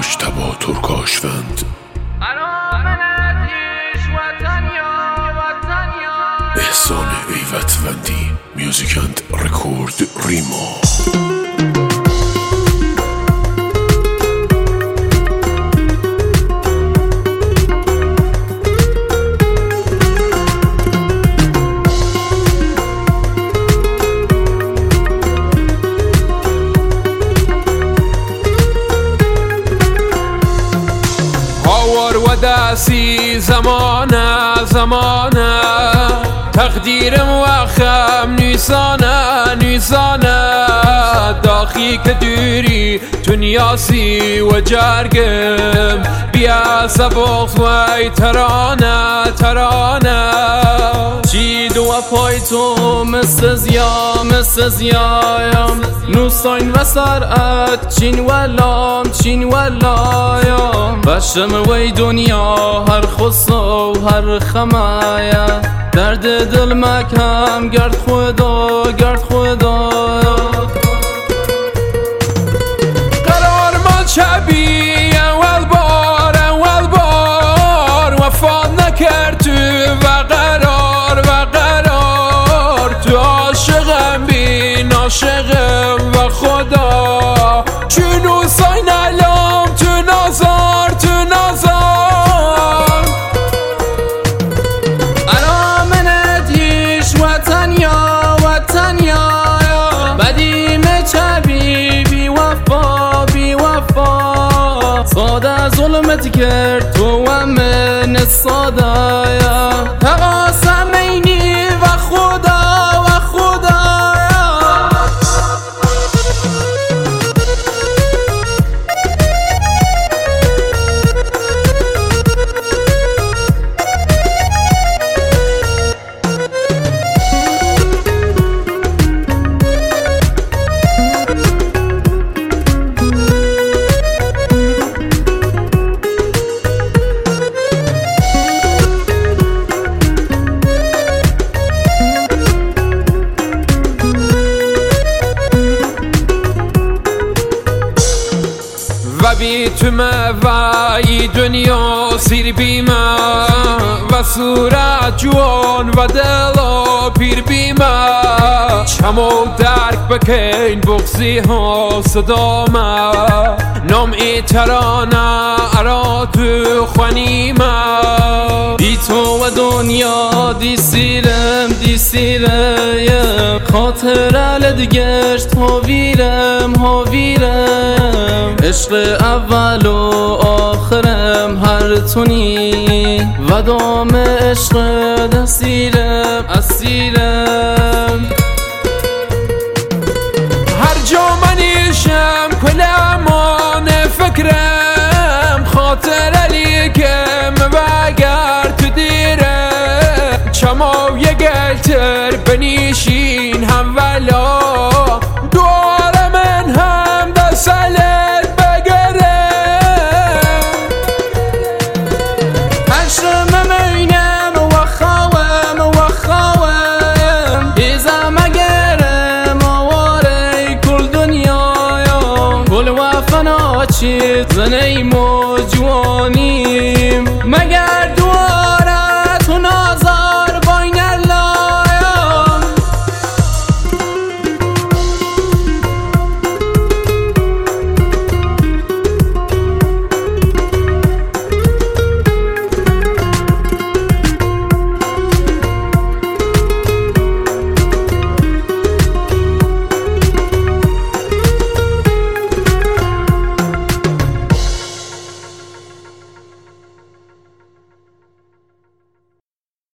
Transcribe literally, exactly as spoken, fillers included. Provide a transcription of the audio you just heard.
مجتبی ترکاشوند. احسان ایوتوندی میوزیک اند رکورد ریما. و دستی زمانه زمانه تقدیرم و خم نیسانه نیسانه داخی که دوری تو نیاسی و جرگم بیا سبخ و ترانه ترانه چید و پای تو مثل زیا مثل زیایم نوستاین و سرعت چین و لام چین و لایم بشم وی دنیا هر خصو هر خمایا درد دل مکم گرد خدا گرد خدا قرار ما شبی اول بار اول بار وفا نکرد تو و قرار و قرار تو عاشقم بی ناشقم و خدا چونو ساین علام تو نازار تو نازار ارامنت هیش وطن یا وطن یا بدی مچبی بی وفا بی وفا ساده ظلمت کرد تو و من ساده تقاسم اینی و خدا و خدا و بی تو موی دنیا سیر بیمه و صورت جوان و دلا پیر بیمه چمو درک بکن بغزی ها صدامه نام ای ترانه ارا تو خونیمه بی تو و دنیا دی سیرم دی سیرم خاطر لدگشت ها ویرم ها ویرم عشق اول و آخرم هر تونی و دام عشق دستیرم اسیرم هر جا منیشم کل امان فکرم خاطر علی کم و گر تو دیرم چما یه گلتر بنیشین هم ولا دوار من هم دسلت بگرم حشرم مینم و خواهم و خواهم ایزم اگرم آواره کل دنیایم کل و فنا چید زنیم و جوانی